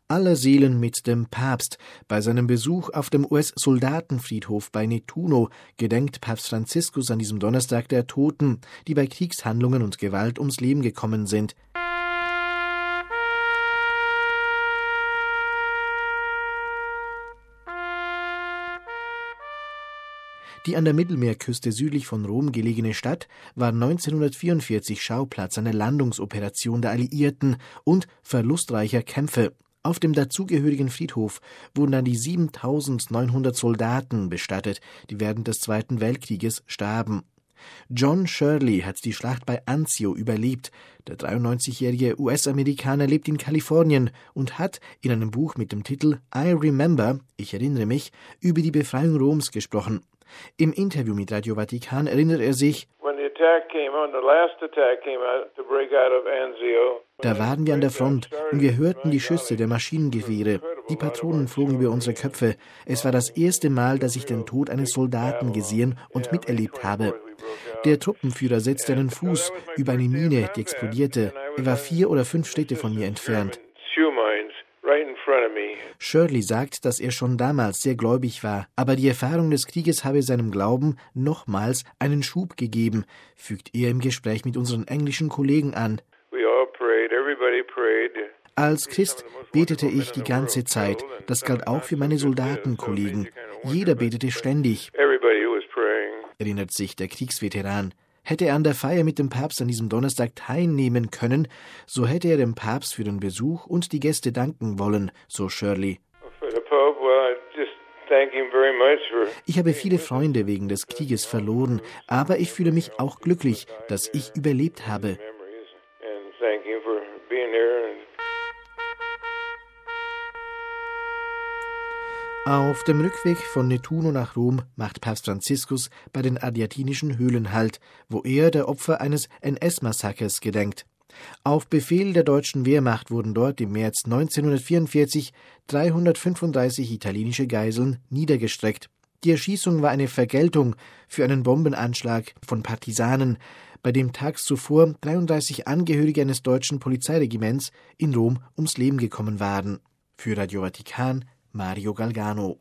Aller Seelen mit dem Papst. Bei seinem Besuch auf dem US-Soldatenfriedhof bei Nettuno gedenkt Papst Franziskus an diesem Donnerstag der Toten, die bei Kriegshandlungen und Gewalt ums Leben gekommen sind. Die an der Mittelmeerküste südlich von Rom gelegene Stadt war 1944 Schauplatz einer Landungsoperation der Alliierten und verlustreicher Kämpfe. Auf dem dazugehörigen Friedhof wurden dann die 7.900 Soldaten bestattet, die während des Zweiten Weltkrieges starben. John Shirley hat die Schlacht bei Anzio überlebt. Der 93-jährige US-Amerikaner lebt in Kalifornien und hat in einem Buch mit dem Titel I Remember, ich erinnere mich, über die Befreiung Roms gesprochen. Im Interview mit Radio Vatikan erinnert er sich: Da waren wir an der Front und wir hörten die Schüsse der Maschinengewehre. Die Patronen flogen über unsere Köpfe. Es war das erste Mal, dass ich den Tod eines Soldaten gesehen und miterlebt habe. Der Truppenführer setzte einen Fuß über eine Mine, die explodierte. Er war 4 oder 5 Schritte von mir entfernt. Shirley sagt, dass er schon damals sehr gläubig war, aber die Erfahrung des Krieges habe seinem Glauben nochmals einen Schub gegeben, fügt er im Gespräch mit unseren englischen Kollegen an. Als Christ betete ich die ganze Zeit. Das galt auch für meine Soldatenkollegen. Jeder betete ständig, erinnert sich der Kriegsveteran. Hätte er an der Feier mit dem Papst an diesem Donnerstag teilnehmen können, so hätte er dem Papst für den Besuch und die Gäste danken wollen, so Shirley. Ich habe viele Freunde wegen des Krieges verloren, aber ich fühle mich auch glücklich, dass ich überlebt habe. Auf dem Rückweg von Nettuno nach Rom macht Papst Franziskus bei den Ardeatinischen Höhlen Halt, wo er der Opfer eines NS-Massakers gedenkt. Auf Befehl der deutschen Wehrmacht wurden dort im März 1944 335 italienische Geiseln niedergestreckt. Die Erschießung war eine Vergeltung für einen Bombenanschlag von Partisanen, bei dem tags zuvor 33 Angehörige eines deutschen Polizeiregiments in Rom ums Leben gekommen waren. Für Radio Vatikan Mario Galgano.